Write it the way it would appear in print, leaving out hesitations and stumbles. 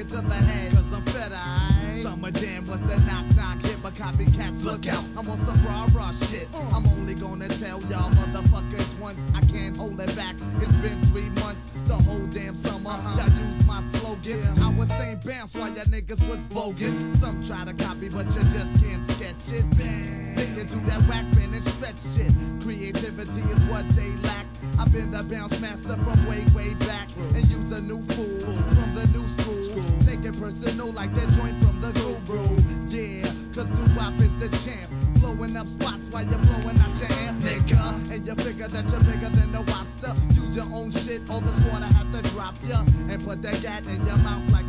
it to the head, cause I'm fed, aight? Summer Jam was the knock-knock hit, but copycats, look out, I'm on some rah-rah shit. I'm only gonna tell y'all motherfuckers once, I can't hold it back. It's been 3 months, the whole damn summer. Y'all use my slogan, I was saying bounce while y'all niggas was voguing. Some try to copy, but you just can't sketch it. Then you do that whack band and stretch shit. Creativity is what they lack. I've been the bounce master from way, way back. And use a new fool from the new school. Take it personal like that joint from the guru. Yeah, cause doo-wop is the champ. Blowing up spots while you're blowing out your amp, nigga. And you figure that you're bigger than the wobster. Use your own shit or the squatter have to drop ya. And put that gat in your mouth like